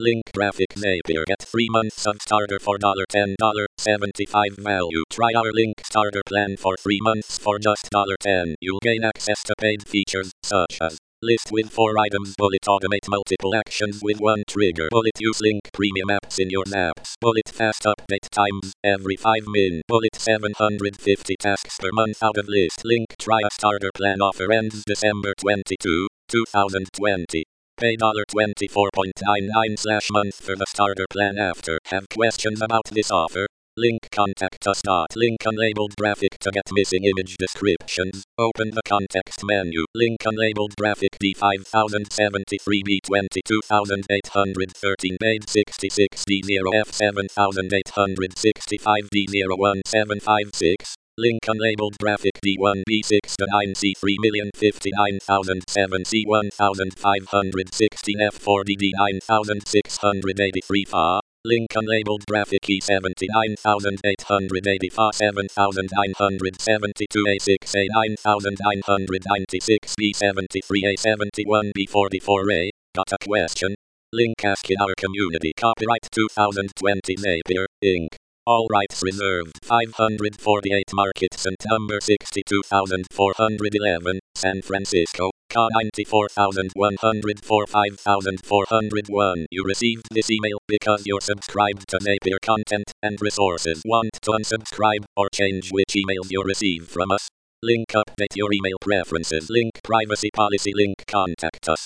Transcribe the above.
Link graphic Napier. Get 3 months of starter for $10, $75 value. Try our Link starter plan for 3 months for just $10. You'll gain access to paid features such as list with 4 items, bullet automate multiple actions with 1 trigger, bullet use Link premium apps in your apps, bullet fast update times every 5 min, bullet 750 tasks per month out of list. Link try a starter plan offer ends December 22, 2020. Pay $24.99/month for the starter plan after. Have questions about this offer? Link contact us. Link unlabeled graphic to get missing image descriptions. Open the context menu. Link unlabeled graphic D5073 B22813 made 66 D0F 7865 D01756. Link unlabeled graphic D1B6-9 C3059007 C1516 F40 D9683 FA. Link unlabeled graphic E79884 7972 A6A 9996 B73 A71 B44A. Got a question? Link ask in our community. Copyright 2020 Napier, Inc. All rights reserved. 548 Market and number 62411, San Francisco, CA 94104 5401. You received this email because you're subscribed to Napier content and resources. Want to unsubscribe or change which emails you receive from us? Link update your email preferences. Link privacy policy. Link contact us.